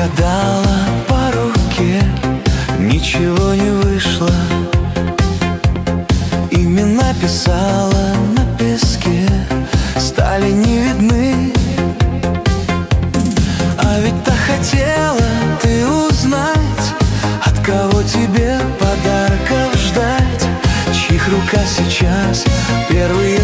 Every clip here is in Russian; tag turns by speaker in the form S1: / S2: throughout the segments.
S1: погадала по руке, ничего не вышло. Имена писала на песке, стали не видны. А ведь так хотела ты узнать, от кого тебе подарков ждать, чьих рука сейчас первые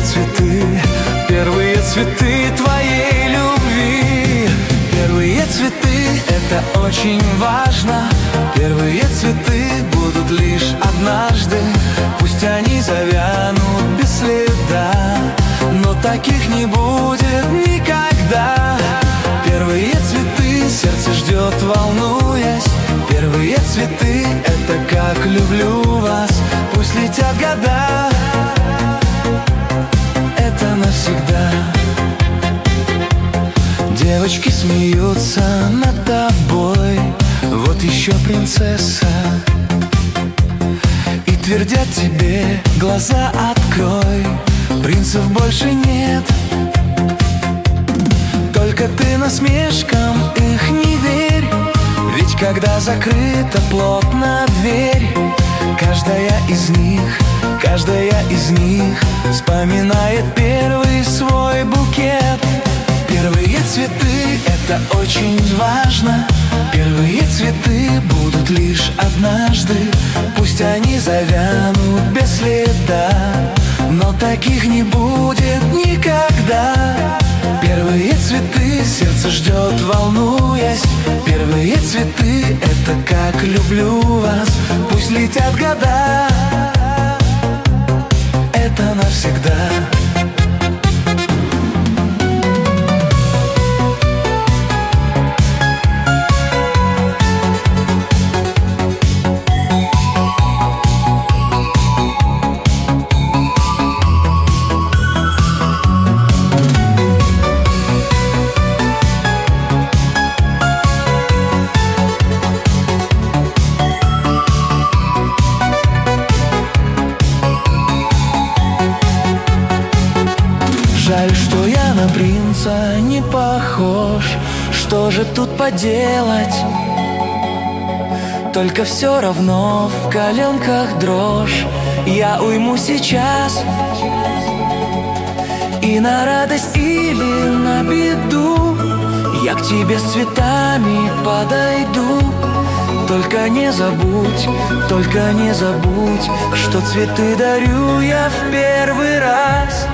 S1: цветы твоей любви. Первые цветы — это очень важно. Первые цветы будут лишь однажды. Пусть они завянут без следа, но таких не будет никогда. Первые цветы сердце ждет, волнуясь. Первые цветы — это как люблю вас. Пусть летят года, это навсегда. Девочки смеются над тобой, вот еще принцесса, и твердят тебе: глаза открой, принцев больше нет. Только ты насмешкам их не верь, ведь когда закрыта плотно дверь, каждая из них вспоминает первый свой букет. Первые цветы — это очень важно. Первые цветы будут лишь однажды. Пусть они завянут без следа, но таких не будет никогда. Первые цветы сердце ждет, волнуясь. Первые цветы — это как люблю вас. Пусть летят года, это навсегда. Жаль, что я на принца не похож. Что же тут поделать? Только все равно в коленках дрожь. Я уйму сейчас, и на радость или на беду я к тебе с цветами подойду. Только не забудь, что цветы дарю я в первый раз.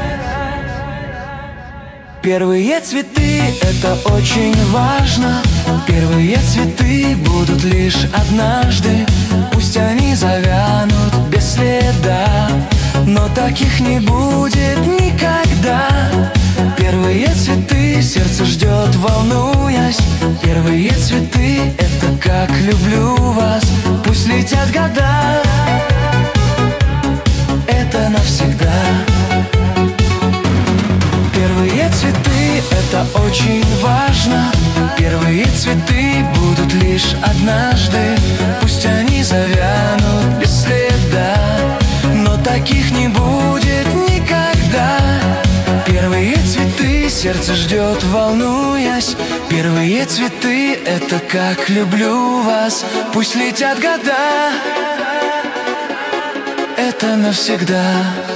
S1: Первые цветы — это очень важно. Первые цветы будут лишь однажды. Пусть они завянут без следа, но таких не будет никогда. Первые цветы сердце ждет, волнуясь. Первые цветы — это как люблю вас. Пусть летят года, это навсегда. Первые цветы — это очень важно. Первые цветы будут лишь однажды. Пусть они завянут без следа, но таких не будет никогда. Первые цветы сердце ждет, волнуясь. Первые цветы — это как люблю вас. Пусть летят года, это навсегда.